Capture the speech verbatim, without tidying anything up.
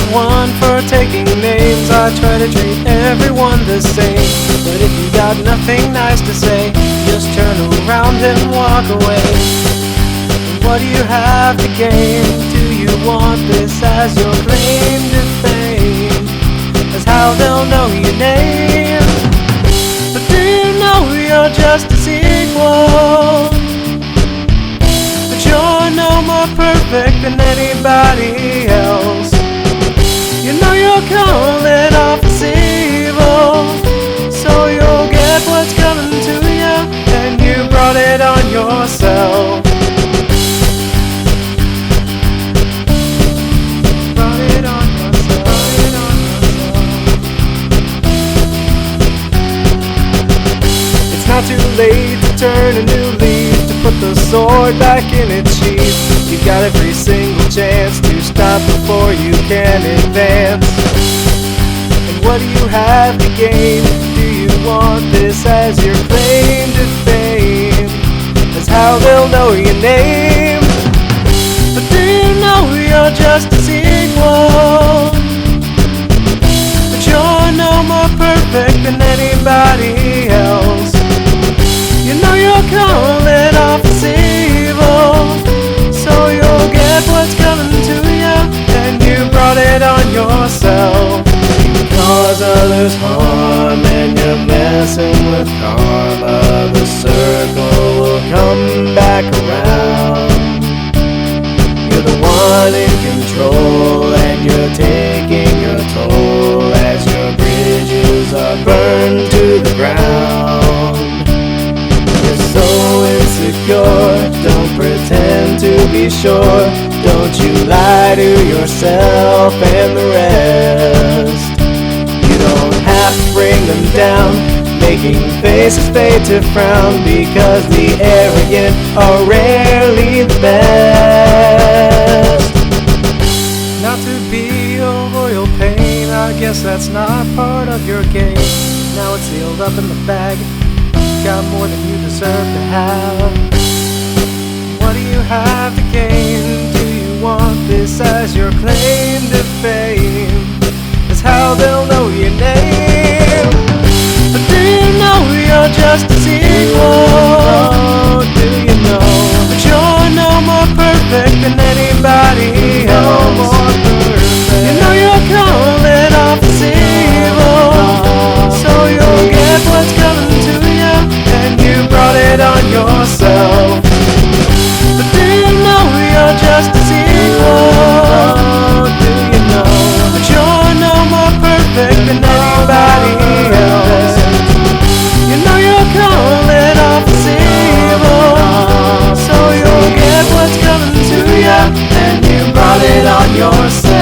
not one for taking names. I try to treat everyone the same. But if you got nothing nice to say, just turn around and walk away. And what do you have to gain? Do you want this as your claim to fame? That's how they'll know your name. But do you know you're just a sequel? That you're no more perfect than anybody else. You know you're calling off this evil, so you'll get what's coming to you, and you brought it on yourself. Brought it on yourself. Brought it on yourself. It's not too late to turn a new leaf, to put the sword back in its sheath. You got every single chance to stop before you can advance. And what do you have to gain? Do you want this as your claim to fame? That's how they'll know your name. But do you know you're just a sequel? That you're no more perfect than anybody else. You know you're calling off this evil, so you'll get what's coming to you, and you brought it on yourself. You cause others harm and you're messing with karma. The circle will come back around. You're the one in control, and you're taking your toll as your bridges are burned to the ground. You're so insecure, don't pretend to be sure. Don't you lie to yourself and the rest. You don't have to bring them down, making faces fade to frown, because the arrogant are rarely the best. Not to be a royal pain, I guess that's not part of your game. Now it's sealed up in the bag, got more than you deserve to have. What do you have to gain? Do you want this as your claim to fame? That's how they'll know your name. But do you know you're just a sequel? Do you know that you're no more perfect than anybody else? You know you're calling off this evil, so you'll get what's coming to you, and you brought it on yourself. But do you know you're just a sequel? Do you know that you're no more perfect than anybody else? You know you're calling off this evil, so you'll get what's coming to you, and you brought it on yourself.